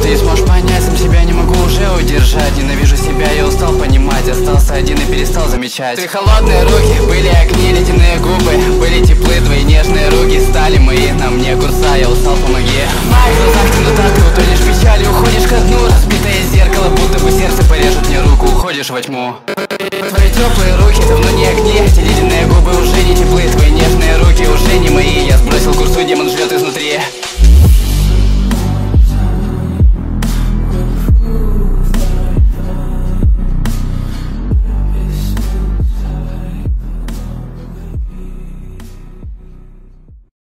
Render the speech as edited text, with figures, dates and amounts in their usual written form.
не сможешь понять, сам себя не могу уже удержать. Ненавижу себя, я устал понимать, остался один и перестал замечать. Твои холодные руки, были огни, ледяные губы, были теплы твои нежные руки, стали мои, на мне курса, я устал, помоги. В моих глазах темнота, ты утонешь в печали, уходишь ко дну, разбитое зеркало, будто бы сердце порежет мне руку, уходишь во тьму. Твои теплые руки давно не огни, эти ледяные губы уже не теплы, твои нежные руки уже не мои. Я сбросил курсу, демон ждет